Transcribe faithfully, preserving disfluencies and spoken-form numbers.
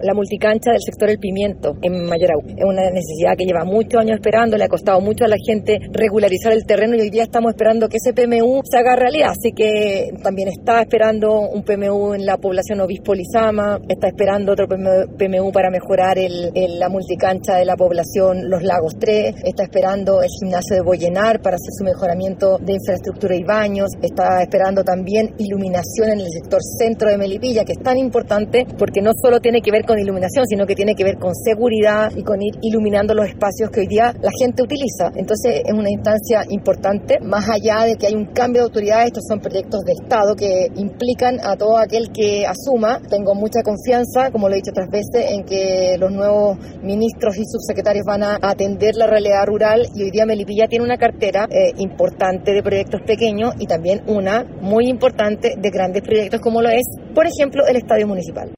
la multicancha del sector El Pimiento en Mayarau. Es una necesidad que lleva muchos años esperando, le ha costado mucho a la gente regularizar el terreno y hoy día estamos esperando que ese P M U se haga realidad. Así que también está esperando un P M U en la población Obispo Lizama, está esperando otro P M U para mejorar el, el, la multicancha de la población Los Lagos tres, está esperando el gimnasio de Boyenar para hacer su mejoramiento de infraestructura y baños, está esperando también iluminación en el sector centro de Melipilla, que es tan importante porque no solo tiene que ver con iluminación, sino que tiene que ver con seguridad y con ir iluminando los espacios que hoy día la gente utiliza. Entonces es una instancia importante, más allá de que hay un cambio de autoridad, estos son proyectos de Estado que implican a todo aquel que asuma. Tengo mucha confianza, como lo he dicho otras veces, en que los nuevos ministros y subsecretarios van a atender la realidad rural y hoy día Melipilla tiene una cartera eh, importante de proyectos pequeños y también una muy importante de grandes proyectos como lo es, por ejemplo, el Estadio Municipal.